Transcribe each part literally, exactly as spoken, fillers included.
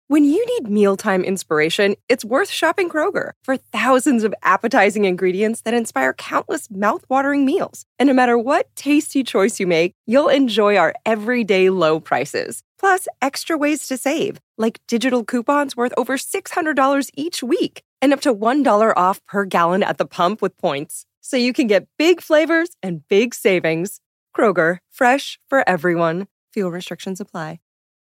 When you need mealtime inspiration, it's worth shopping Kroger for thousands of appetizing ingredients that inspire countless mouth-watering meals. And no matter what tasty choice you make, you'll enjoy our everyday low prices. Plus, extra ways to save, like digital coupons worth over six hundred dollars each week and up to one dollar off per gallon at the pump with points. So you can get big flavors and big savings. Kroger, fresh for everyone. Fuel restrictions apply.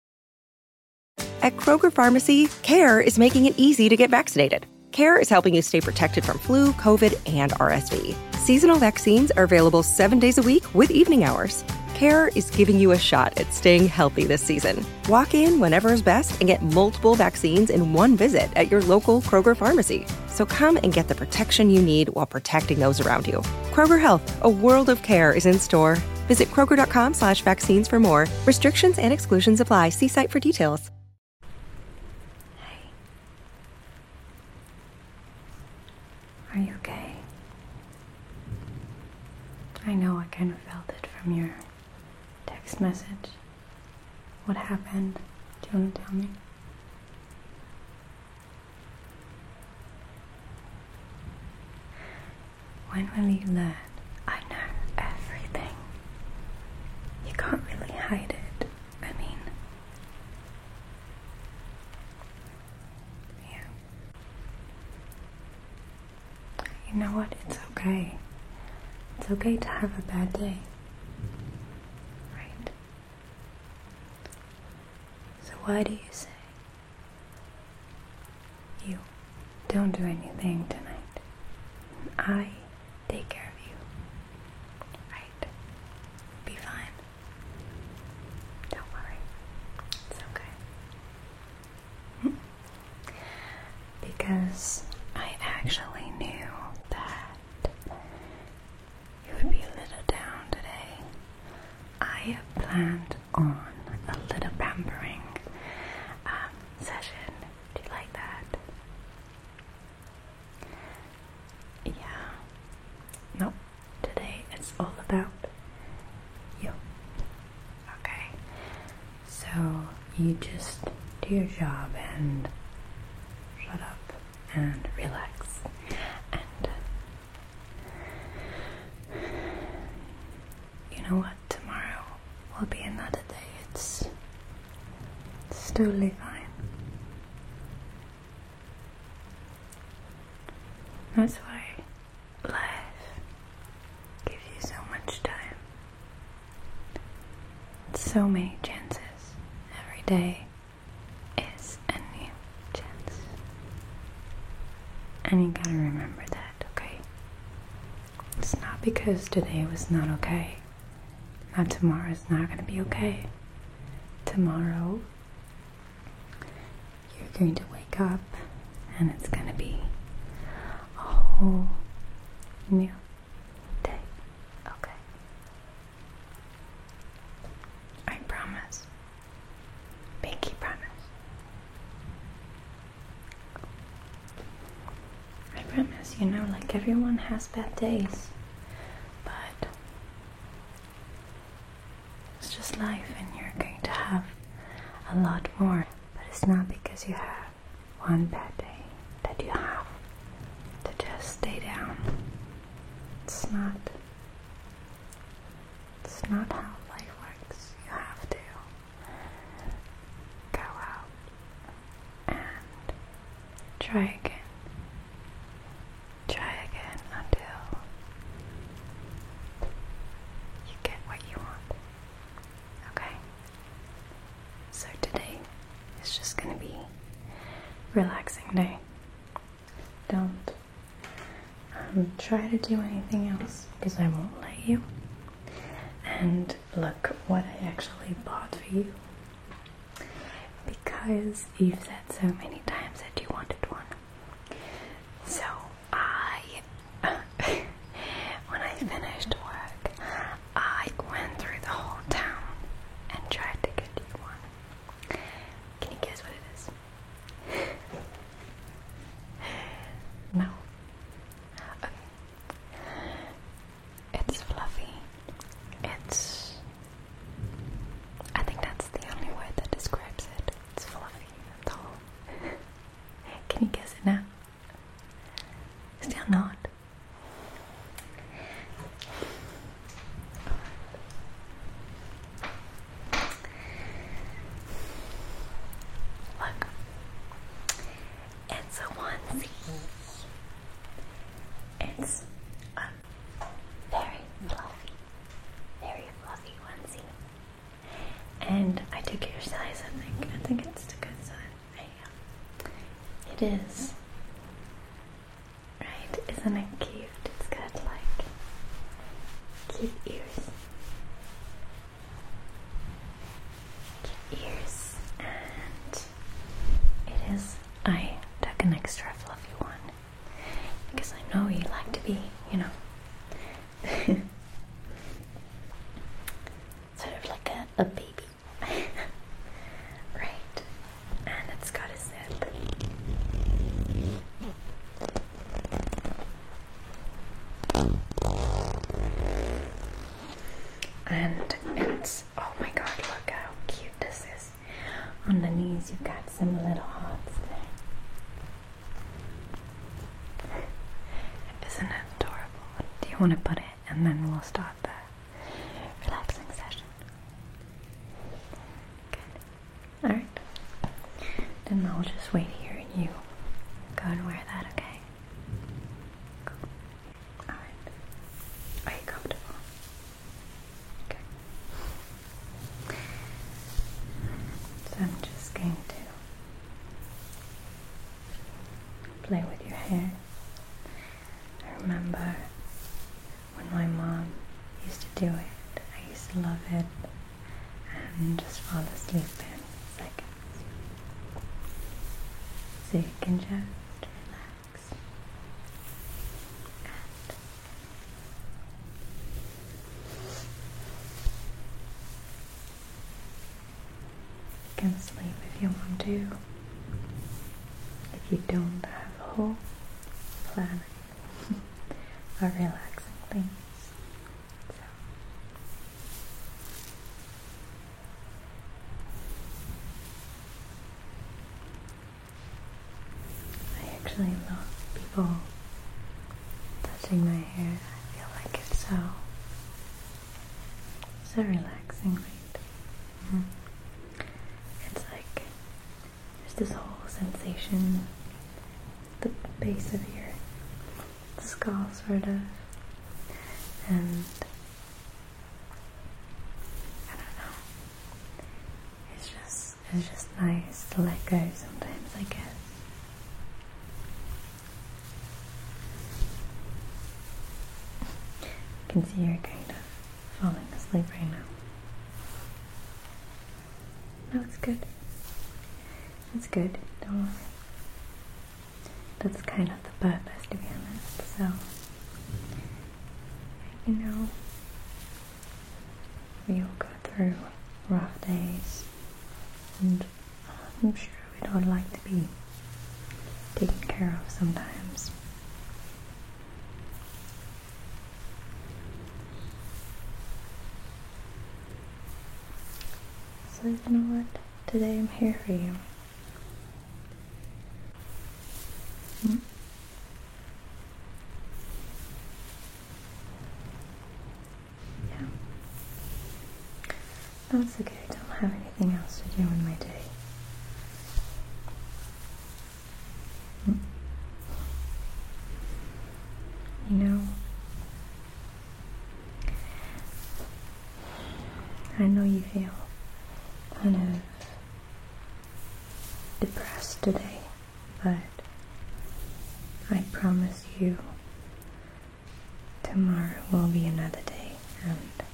At Kroger Pharmacy, CARE is making it easy to get vaccinated. CARE is helping you stay protected from flu, COVID, and R S V. Seasonal vaccines are available seven days a week with evening hours. CARE is giving you a shot at staying healthy this season. Walk in whenever is best and get multiple vaccines in one visit at your local Kroger Pharmacy. So come and get the protection you need while protecting those around you. Kroger Health, a world of care is in store. Visit Kroger.com slash vaccines for more. Restrictions and exclusions apply. See site for details. Are you okay? I know I kind of felt it from your text message. What happened? Do you want to tell me? When will you learn? I know everything. You can't really hide it. I mean, yeah. You know what? It's okay. It's okay to have a bad day. Right? So why do you say you don't do anything tonight? I take care of you. Right? Be fine. Don't worry. It's okay. Because I actually knew that you would be a little down today. I have planned on a little pampering um, session. Do you like that? Yeah. No, today it's all about you. Okay. So you just do your job and shut up and relax. And you know what? Tomorrow will be another day. It's, it's totally fine. That's why life gives you so much time. So many chances. Every day is a new chance. And you gotta remember that, okay? It's not because today was not okay. Now tomorrow is not gonna be okay. Tomorrow, you're going to wake up and it's gonna be a whole new day, okay? I promise. Pinky promise. I promise, you know, like everyone has bad days, but it's just life and you're going to have a lot more. But it's not because you have one bad day that you have to just stay down. It's not, it's not how life works. You have to go out and try again. Try again until you get what you want. Okay? So today is just gonna be a relaxing day. Don't um, try to do anything else because I won't let you. And look what I actually bought for you. Because you've said so many times that you wanted one. So I, when I finished work, I went through the whole town and tried to get you one. Can you guess what it is? No. Okay. It's fluffy. It's, I think that's the only word that describes it. It's fluffy. That's all. it is. Right? Isn't it cute? It's got like cute ears. Cute ears. And it is. I took an extra fluffy one because I know you like to be, you know, sort of like a, a baby. Right. And it's got a zip. And it's, oh my god, look how cute this is. On the knees you've got some little hearts there. Isn't it adorable? Do you want to put it and then we'll start the relaxing session? Good. Alright. Then I'll just wait here and you go and wear that, okay? Cool. Alright. Are you comfortable? Okay. So I'm just going to play with your hair. I remember when my mom used to do it, I used to love it and just fall asleep in seconds. So you can just relax and you can sleep if you want to. If you don't have a whole planet of relaxing things. So. I actually love people touching my hair. I feel like it's so, so relaxing, right? Mm-hmm. It's like there's this whole sensation at the base of your skull, sort of, and I don't know. It's just it's just nice to let go sometimes, I guess. You can see you're kind of falling asleep right now. No, it's good. It's good. Don't worry. That's kind of the purpose, to be honest. So, you know, we all go through rough days, and I'm sure we'd all like to be taken care of sometimes. So you know what? Today I'm here for you. Hmm? Yeah. No, it's okay. I don't have anything else to do in my day. Hmm? You know, I know you feel kind of depressed today, but I promise you tomorrow will be another day, and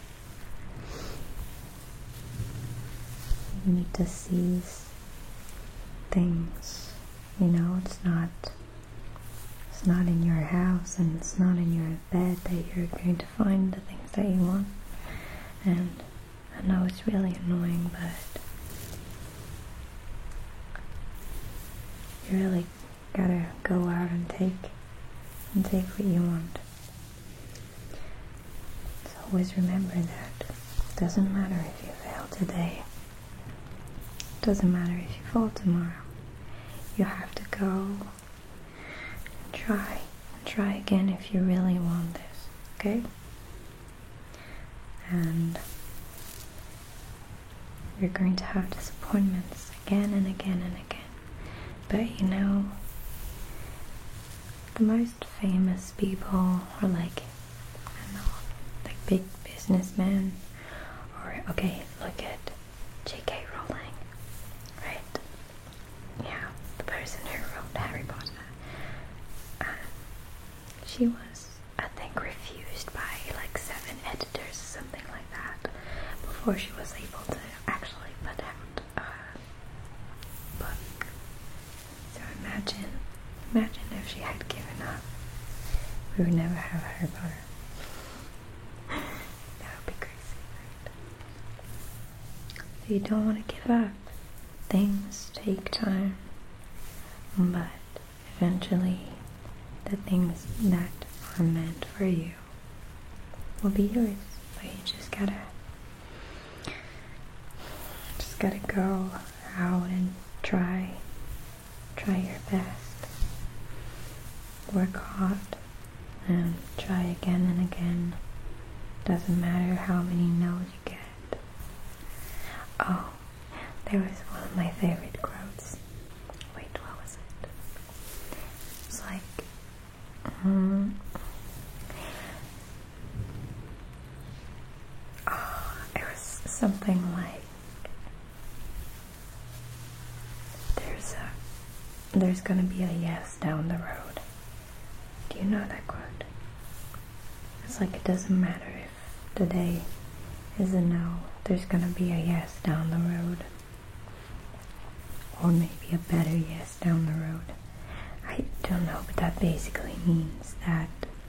you need to seize things. You know, it's not it's not in your house and it's not in your bed that you're going to find the things that you want. And I know it's really annoying, but you really gotta go out and take and take what you want. So always remember that it doesn't matter if you fail today. It doesn't matter if you fall tomorrow. You have to go and try and try again if you really want this, okay? And you're going to have disappointments again and again and again. But you know, the most famous people are like, I don't know, like big businessmen, or, okay, look at J K Rowling, right? Yeah, the person who wrote Harry before she was able to actually put out a book. So imagine, imagine if she had given up. We would never have Harry Potter. That would be crazy, right? So you don't want to give up. Things take time, but eventually the things that are meant for you will be yours. But you just gotta just gotta go out and try try your best, work hard, and try again and again. Doesn't matter how many no's you get. Oh, there was one of my favorite quotes. Wait, what was it? It's like, um, oh, it was something like, there's a, there's gonna be a yes down the road. Do you know that quote? It's like, it doesn't matter if today is a no, there's gonna be a yes down the road. Or maybe a better yes down the road. I don't know, but that basically means that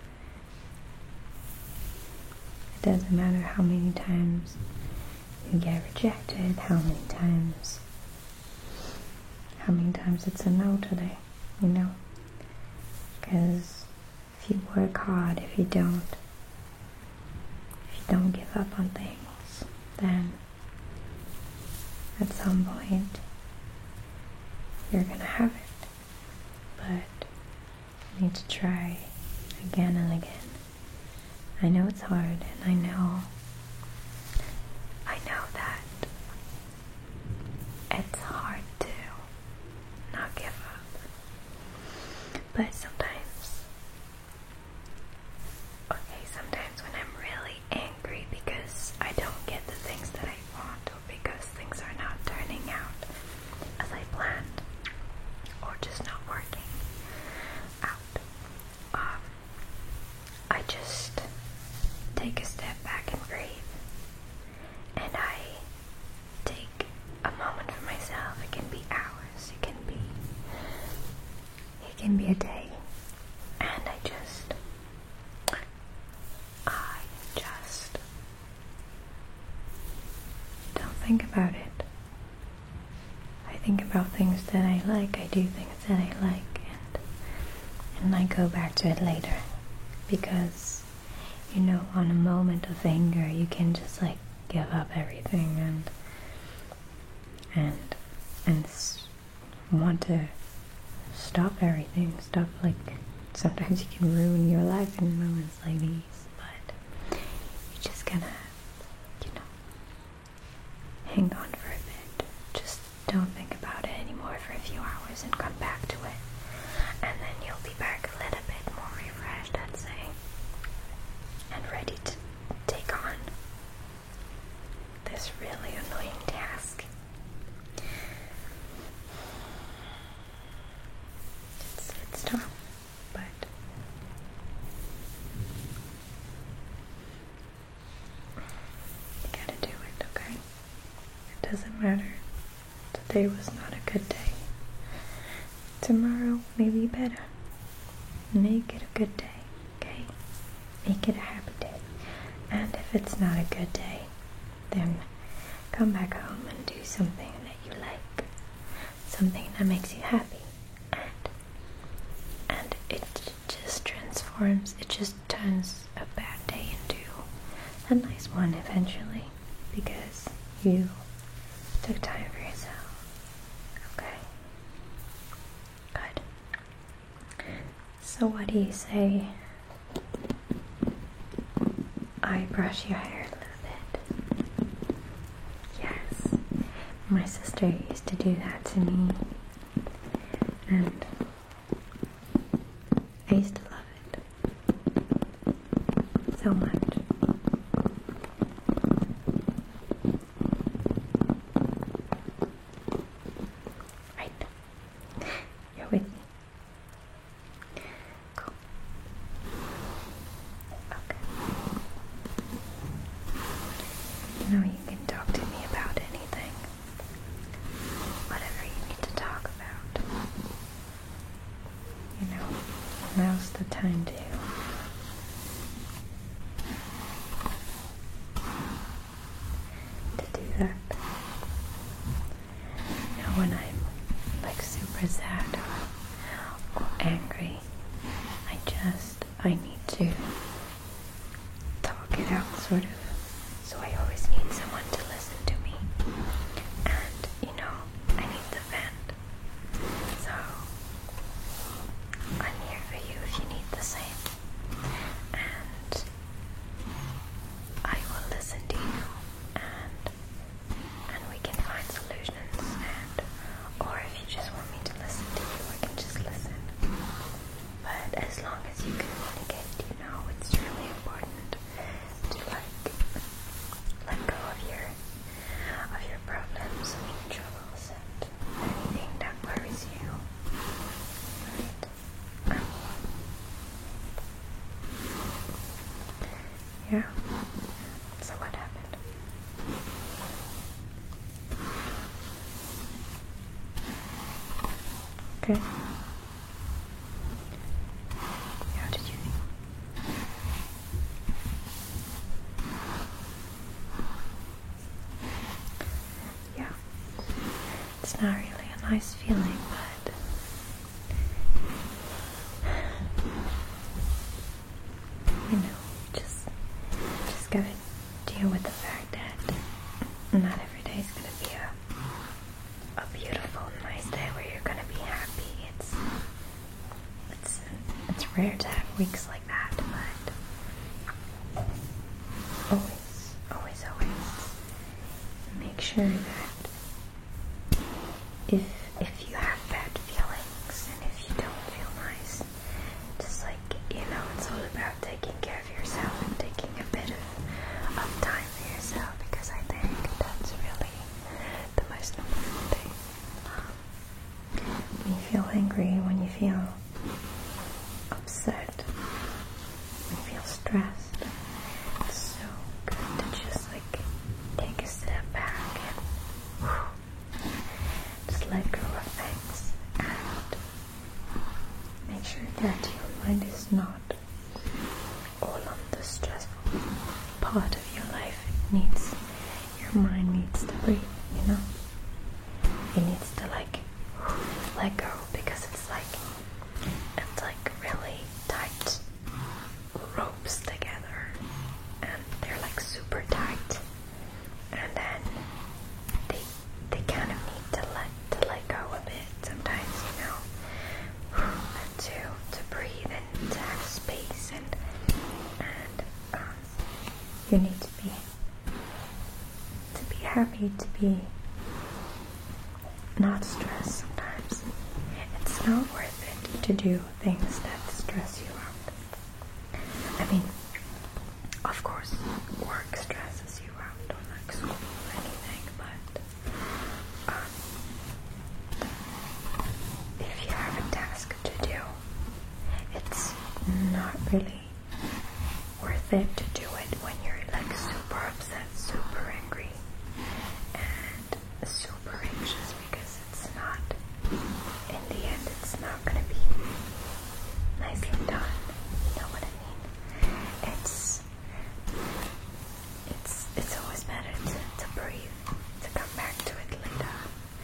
it doesn't matter how many times you get rejected, how many times, how many times it's a no today, you know? Because if you work hard, if you don't, if you don't give up on things, then at some point you're gonna have it. But you need to try again and again. I know it's hard, and I know I know that it's hard to not give up. But sometimes, okay, sometimes when I'm really angry because I don't get the things that I want, or because things are not turning out as I planned, or just not working out, um, I just take a step back and breathe, and I take a moment for myself. It can be hours, it can be it can be a day, and I just I just don't think about it. I think about things that I like, I do things that I like, and and I go back to it later. Because, you know, on a moment of anger, you can just like give up everything and and and s- want to stop everything. Stop, like, sometimes you can ruin your life in moments like these, but you just gotta, you know, hang on for a bit. Just don't think about it anymore for a few hours and come back to it. And then you'll be back a little bit more refreshed, I'd say, and ready to take on this really annoying task. It's, it's tough, but you gotta do it, okay? It doesn't matter. Today was not a good day. Tomorrow may be better. Make it a good day, okay? Make it a happy day. And if it's not a good day, then come back home and do something that you like. Something that makes you happy. And and it just transforms, it just turns a bad day into a nice one eventually. Because you took time for yourself. Okay? Good. So what do you say I brush your hair a little bit? Yes. My sister used to do that to me. And I used to love it so much. Right. You're with me. Cool. Okay. Now you can talk. the time to to do that. You know, when I'm like super sad or, or angry, I just I need to talk it out, sort of. So I always need someone to listen to me, and you know, I need the vent. So I'm here for you if you need the same, and I will listen to you, and and we can find solutions. And or if you just want me to listen to you, I can just listen. But as long as you communicate, you know, it's really important to like let go of your of your problems and your troubles and anything that worries you. Right? Um, yeah. So what happened? Okay. How did you feel? Yeah. It's not really a nice feeling, but you know, just just gotta deal with the fact that not every day is gonna be a a beautiful, nice day where you're gonna be happy. It's it's it's rare to have weeks like that, but always, always, always make sure that if if you have bad feelings and if you don't feel nice, just like, you know, it's all about taking care of yourself and taking a bit of, of time for yourself, because I think that's really the most important thing. When you feel angry, when you feel upset, when you feel stressed, it's so good to just like take a step back and whew, just let go of things and make sure that your mind is not all on the stressful part of your life. It needs, your mind needs to breathe, you know? It needs to like let go, because it's like it's like really tight ropes together, and they're like super tight, and then they they kind of need to let to let go a bit sometimes, you know, and to to breathe and to have space, and and um, you need to be to be happy, to be not stressed sometimes. It's not worth it to do things that stress you out. I mean, of course, work stresses you out, or like school or anything, but um, if you have a task to do, it's not really worth it to do it when you're like super upset, super angry, and super anxious, because it's not, in the end, it's not going to be nicely done. You know what I mean? It's it's it's always better to, to breathe, to come back to it later,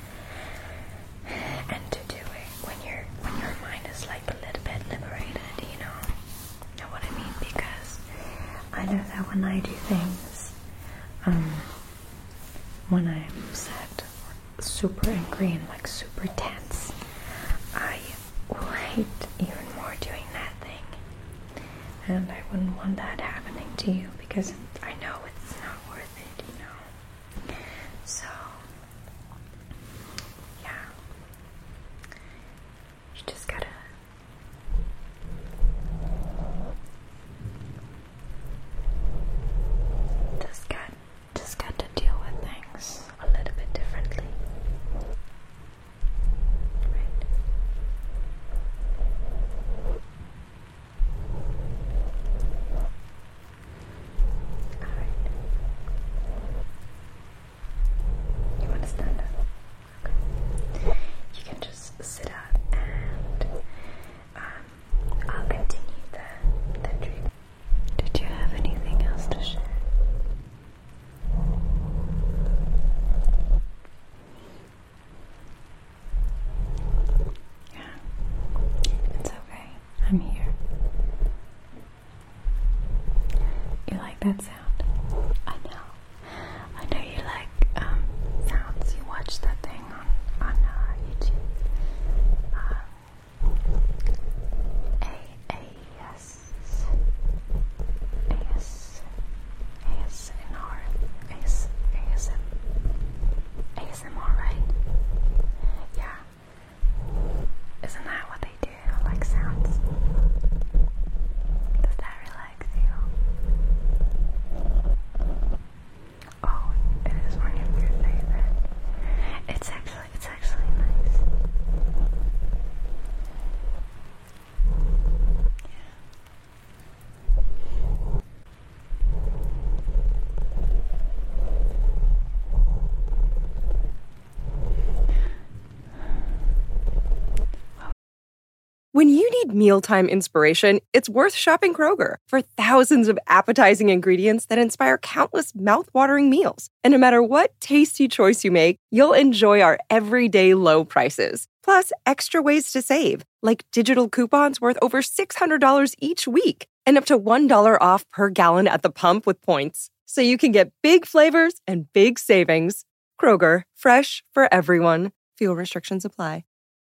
and to do it when you're when your mind is like a little bit liberated, you know? You know what I mean? Because I know that when I do things, um, when I'm upset, or super angry and like super tense, I will hate even more doing that thing, and I wouldn't want that happening to you, because I know it's not worth it, you know. So yeah, you just gotta just got just got to deal with things a little bit differently. Right? that sound? I know. I know you like um, sounds. You watch that thing on, on uh, YouTube. Um, A A S A S A S M R A S A S M A S M R, right? Yeah. Isn't that what they do? Like sounds? Does that relax you? Oh, it is one of your favorite. It's actually, it's actually nice. When you need mealtime inspiration, it's worth shopping Kroger for thousands of appetizing ingredients that inspire countless mouth-watering meals. And no matter what tasty choice you make, you'll enjoy our everyday low prices. Plus, extra ways to save, like digital coupons worth over six hundred dollars each week and up to one dollar off per gallon at the pump with points. So you can get big flavors and big savings. Kroger, fresh for everyone. Fuel restrictions apply.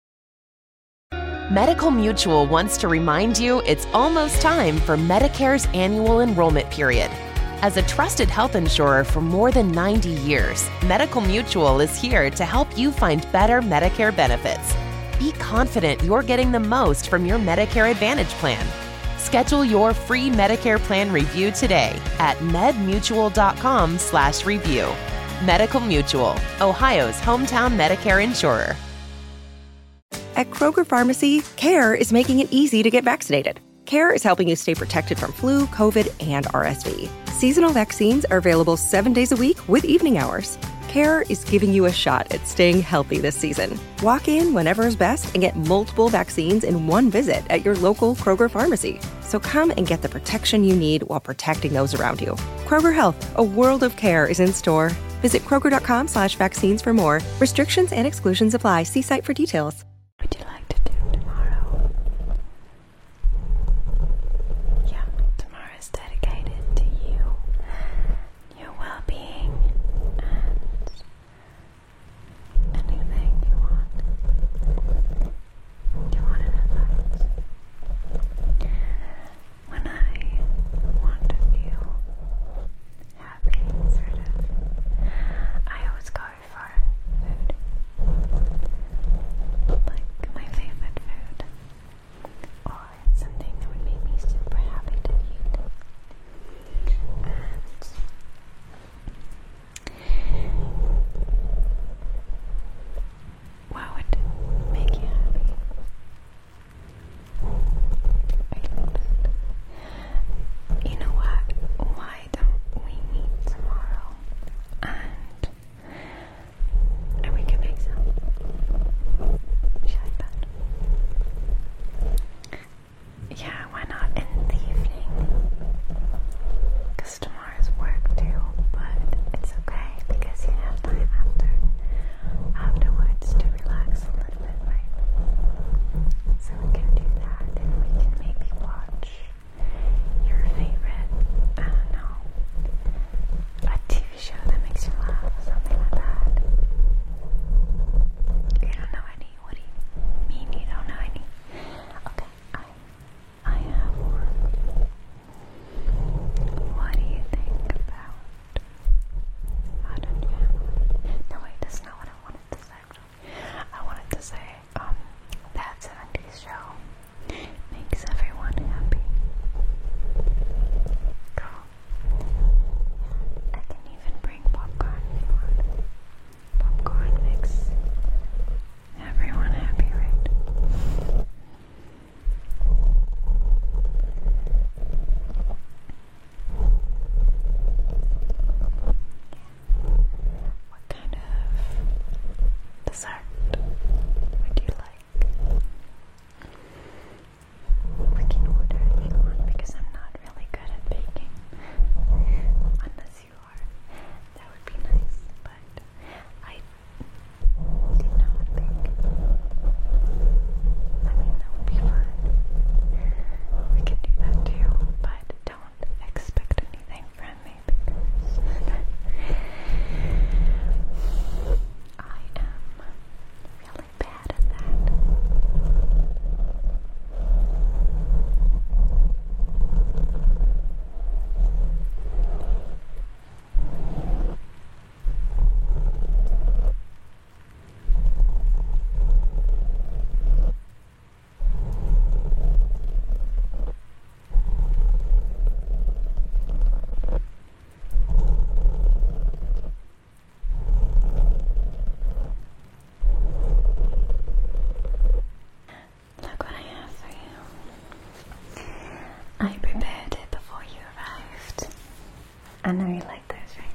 Medical Mutual wants to remind you it's almost time for Medicare's annual enrollment period. As a trusted health insurer for more than ninety years, Medical Mutual is here to help you find better Medicare benefits. Be confident you're getting the most from your Medicare Advantage plan. Schedule your free Medicare plan review today at medmutual.com slash review. Medical Mutual, Ohio's hometown Medicare insurer. At Kroger Pharmacy, CARE is making it easy to get vaccinated. CARE is helping you stay protected from flu, COVID, and R S V. Seasonal vaccines are available seven days a week with evening hours. CARE is giving you a shot at staying healthy this season. Walk in whenever is best and get multiple vaccines in one visit at your local Kroger Pharmacy. So come and get the protection you need while protecting those around you. Kroger Health, a world of care, is in store. Visit Kroger.com slash vaccines for more. Restrictions and exclusions apply. See site for details. What would you like to do tomorrow? Yeah, tomorrow is dedicated to you, your well-being, and anything you want. Do you want an advice? When I want to feel happy, sort of, I always go for food. I know you like those, right?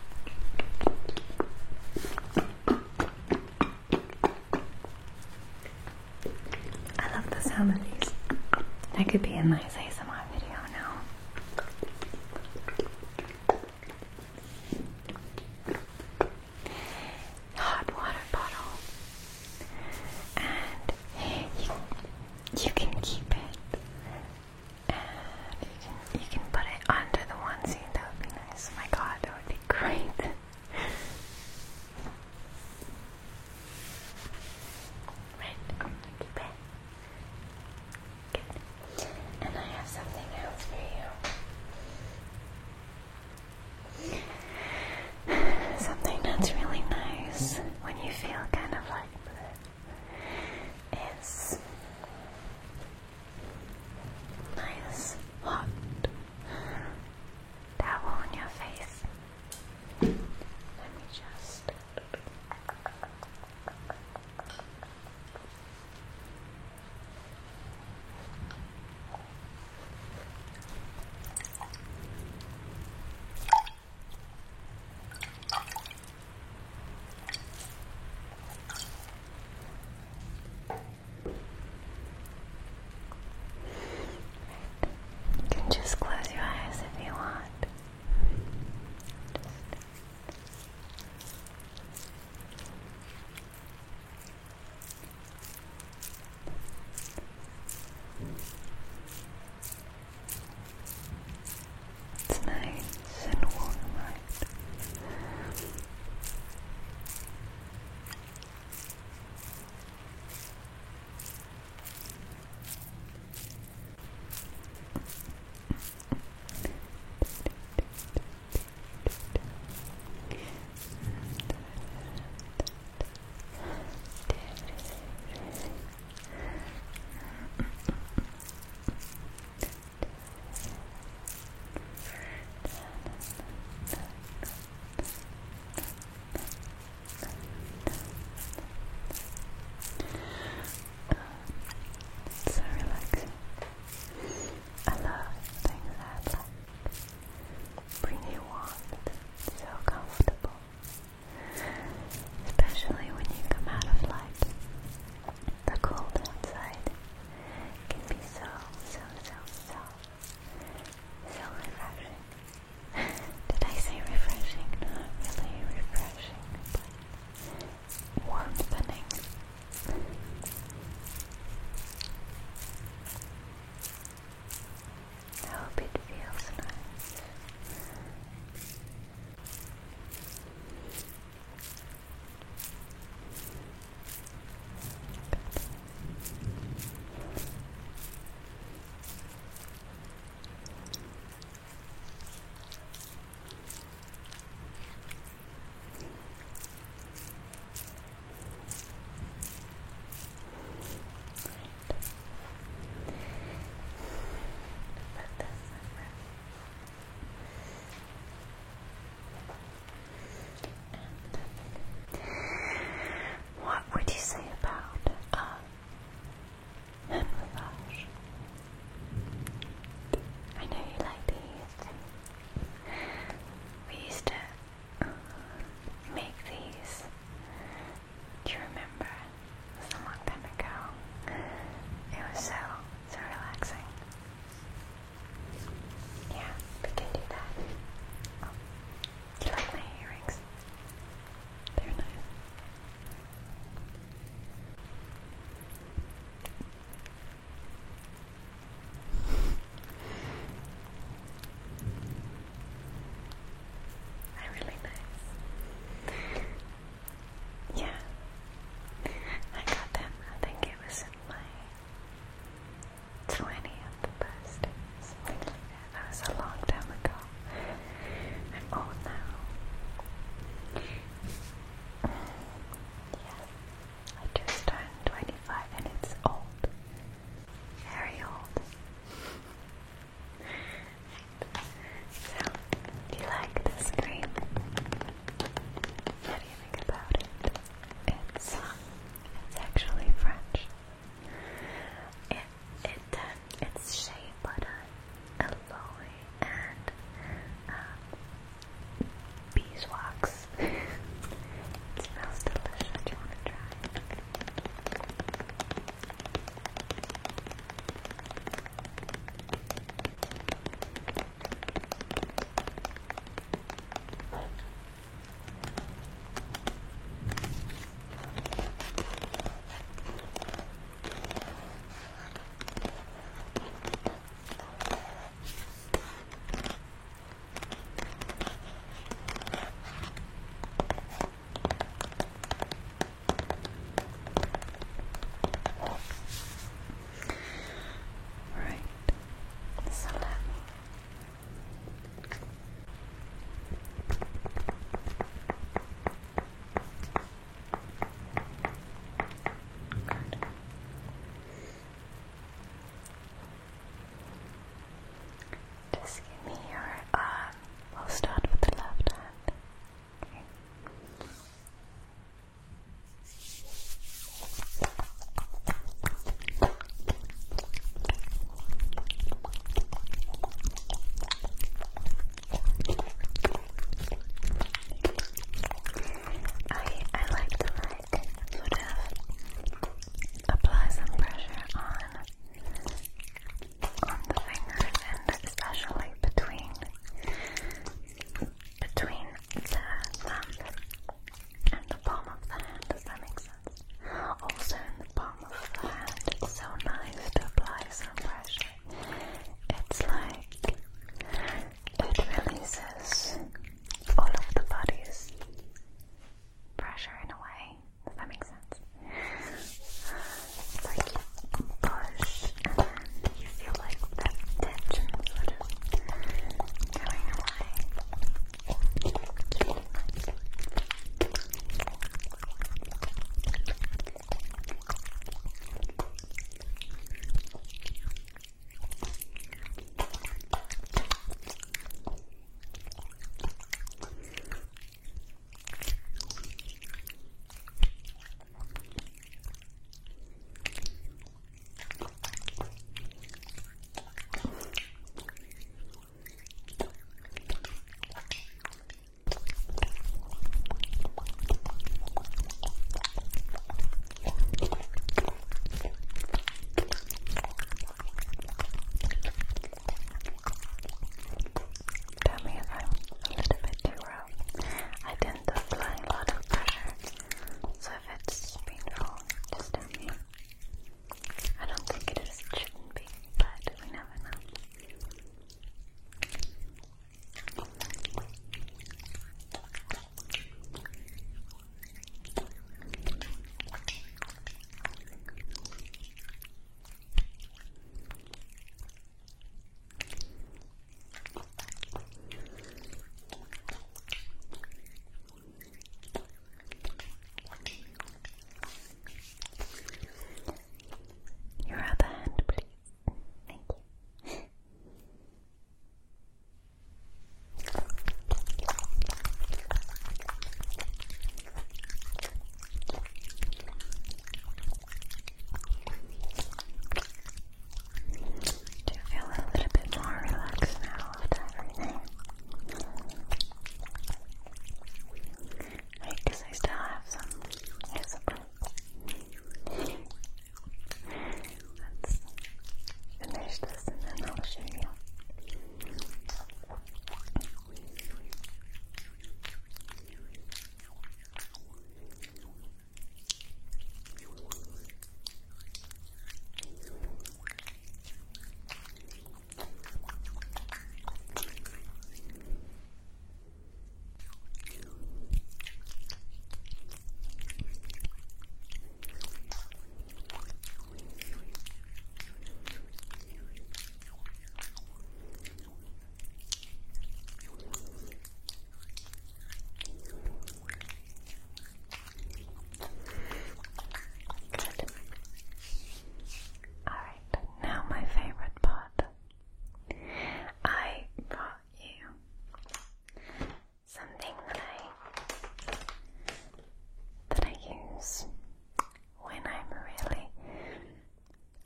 I love the sound of these. That could be a nice A S M R video now. Hot water bottle. And you, you can keep it. And you can, you can put it under the onesie. That would be nice. Oh my god, that would be great. Right, I'm gonna keep it. Good. And I have something else for you. Something that's really nice when you feel kind of like is nice hot towel on your face. Let me just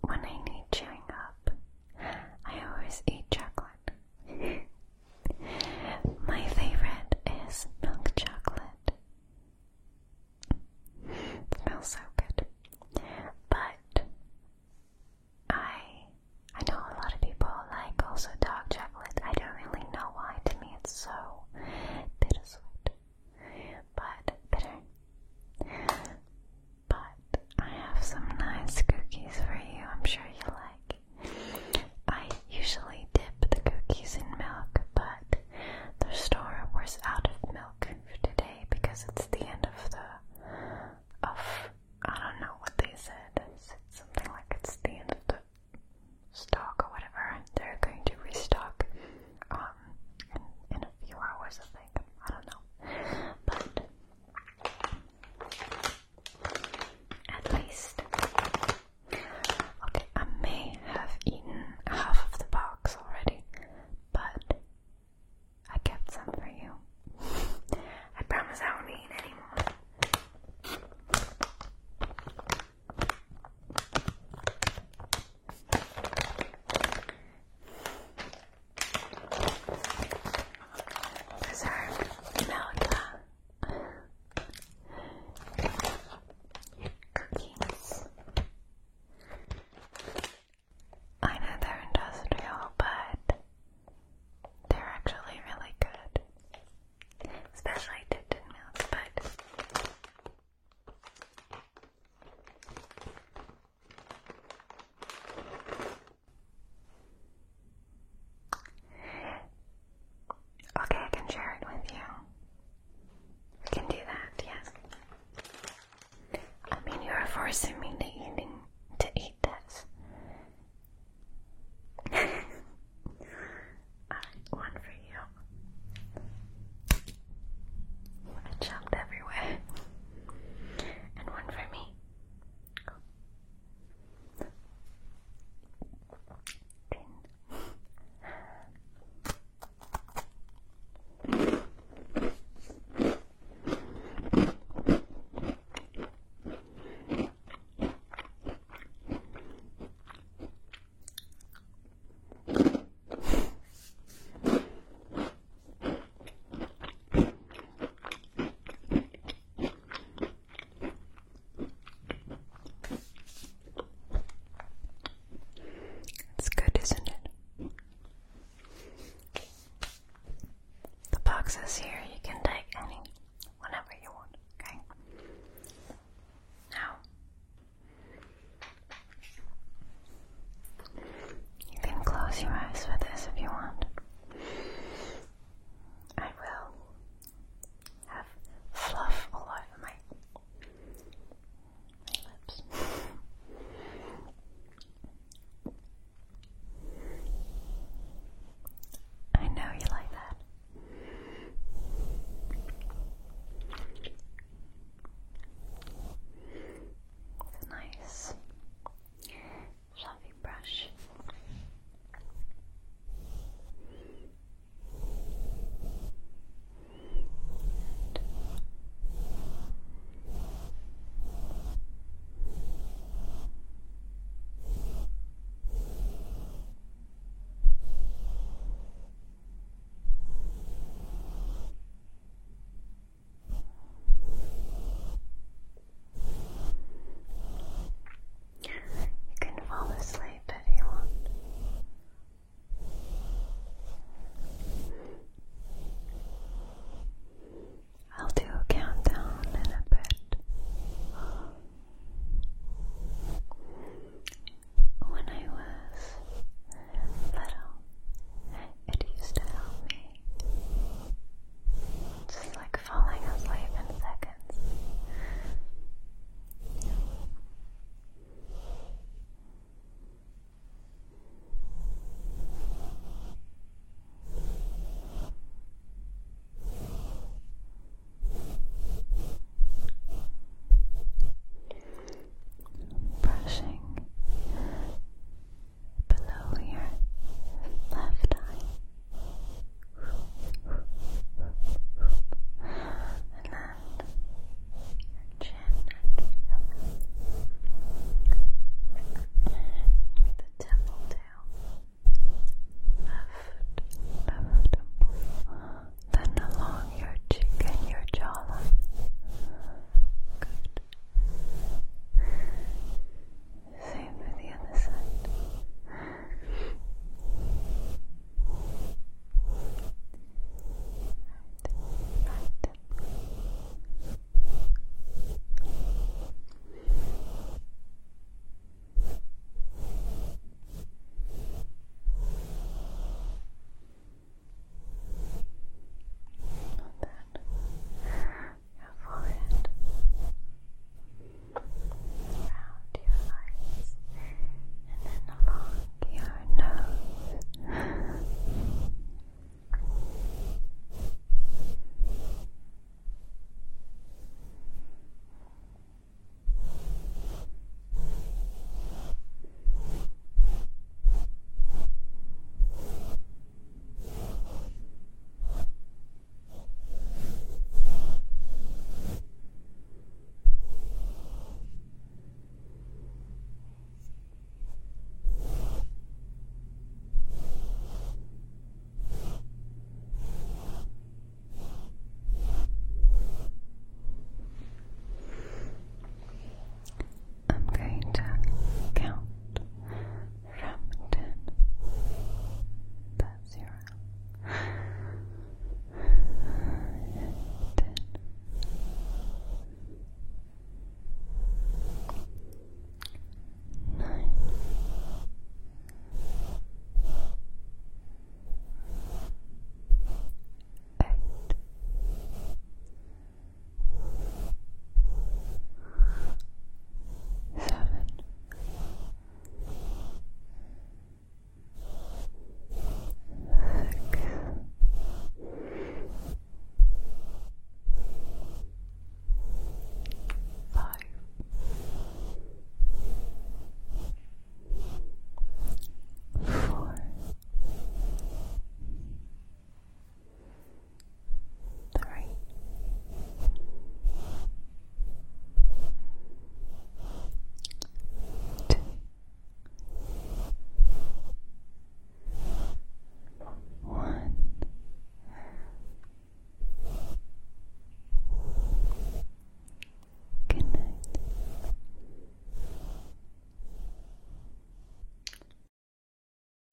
when I need cheering up, I always eat chocolate. My favorite is milk chocolate. It smells so good. But I I know a lot of people like also dark chocolate. I don't really know why. To me it's so bittersweet. But bitter. But I have some nice cookies for you. I'm sure you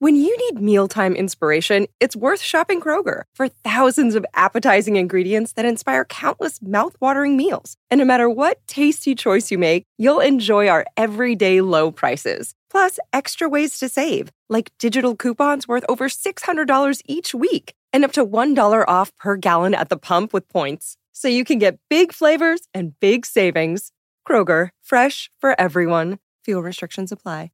When you need mealtime inspiration, it's worth shopping Kroger for thousands of appetizing ingredients that inspire countless mouth-watering meals. And no matter what tasty choice you make, you'll enjoy our everyday low prices. Plus, extra ways to save, like digital coupons worth over six hundred dollars each week and up to one dollar off per gallon at the pump with points. So you can get big flavors and big savings. Kroger, fresh for everyone. Fuel restrictions apply.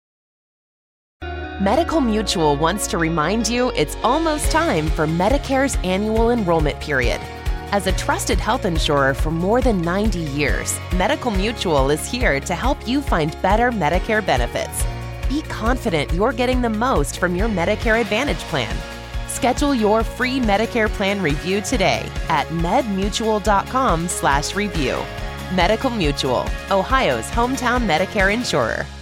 Medical Mutual wants to remind you it's almost time for Medicare's annual enrollment period. As a trusted health insurer for more than ninety years, Medical Mutual is here to help you find better Medicare benefits. Be confident you're getting the most from your Medicare Advantage plan. Schedule your free Medicare plan review today at medmutual.com slash review. Medical Mutual, Ohio's hometown Medicare insurer.